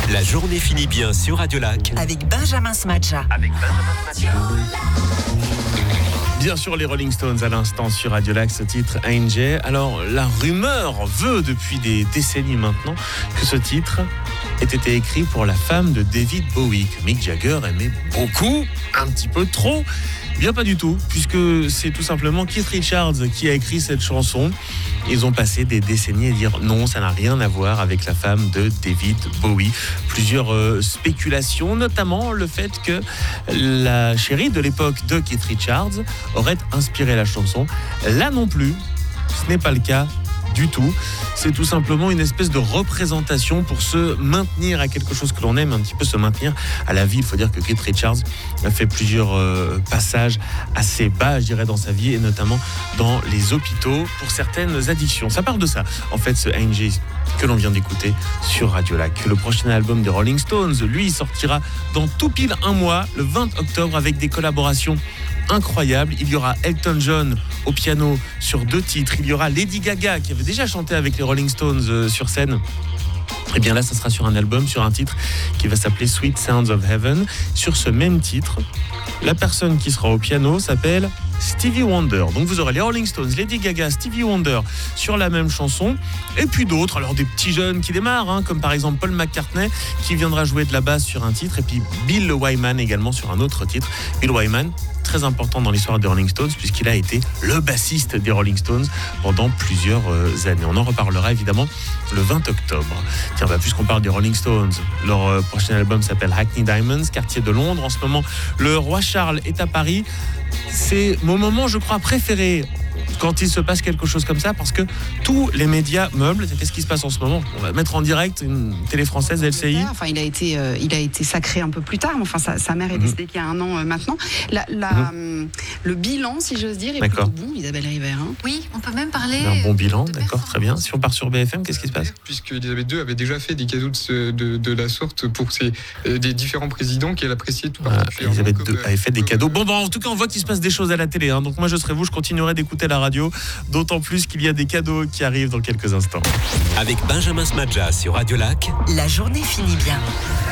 La journée finit bien sur Radio Lac. Avec Benjamin Smadja. Bien sûr, les Rolling Stones à l'instant sur Radio Lac, ce titre Angel. Alors, la rumeur veut depuis des décennies maintenant que ce titre ait été écrit pour la femme de David Bowie, que Mick Jagger aimait beaucoup, un petit peu trop. Bien pas du tout, puisque c'est tout simplement Keith Richards qui a écrit cette chanson. Ils ont passé des décennies à dire non, ça n'a rien à voir avec la femme de David Bowie. Plusieurs spéculations, notamment le fait que la chérie de l'époque de Keith Richards aurait inspiré la chanson. Là non plus, ce n'est pas le cas du tout. C'est tout simplement une espèce de représentation pour se maintenir à quelque chose que l'on aime, un petit peu se maintenir à la vie. Il faut dire que Keith Richards a fait plusieurs passages assez bas, je dirais, dans sa vie, et notamment dans les hôpitaux pour certaines addictions. Ça part de ça, en fait, ce Angel que l'on vient d'écouter sur Radio Lac. Le prochain album des Rolling Stones, lui, sortira dans tout pile un mois, le 20 octobre, avec des collaborations incroyable. Il y aura Elton John au piano sur 2 titres. Il y aura Lady Gaga qui avait déjà chanté avec les Rolling Stones sur scène. Et bien là, ça sera sur un album, sur un titre qui va s'appeler Sweet Sounds of Heaven. Sur ce même titre, la personne qui sera au piano s'appelle Stevie Wonder. Donc vous aurez les Rolling Stones, Lady Gaga, Stevie Wonder sur la même chanson, et puis d'autres, alors des petits jeunes qui démarrent, comme par exemple Paul McCartney qui viendra jouer de la basse sur un titre, et puis Bill Wyman également sur un autre titre. Bill Wyman, très important dans l'histoire des Rolling Stones puisqu'il a été le bassiste des Rolling Stones pendant plusieurs années. On en reparlera évidemment le 20 octobre. Tiens, puisqu'on parle des Rolling Stones, leur prochain album s'appelle Hackney Diamonds, quartier de Londres. En ce moment, le roi Charles est à Paris. C'est mon moment, je crois, préféré quand il se passe quelque chose comme ça, parce que tous les médias meublent. Qu'est-ce qui se passe en ce moment? On va mettre en direct une télé française, LCI. Enfin, il a été sacré un peu plus tard. Enfin, sa mère est décédée il y a un an maintenant. Le bilan, si j'ose dire, est plutôt bon, Isabelle River. Oui, on peut même parler un bon bilan, d'accord, très bien. Si on part sur BFM, qu'est-ce qui se passe? Puisque Elisabeth II avait déjà fait des cadeaux de la sorte pour des différents présidents qu'elle appréciait tout particulièrement. Elisabeth II avait fait des cadeaux. Bon, en tout cas, on voit qu'il se passe des choses à la télé. Donc moi, je serai vous, je continuerai d'écouter la radio, d'autant plus qu'il y a des cadeaux qui arrivent dans quelques instants. Avec Benjamin Smadja sur Radio Lac. La journée finit bien.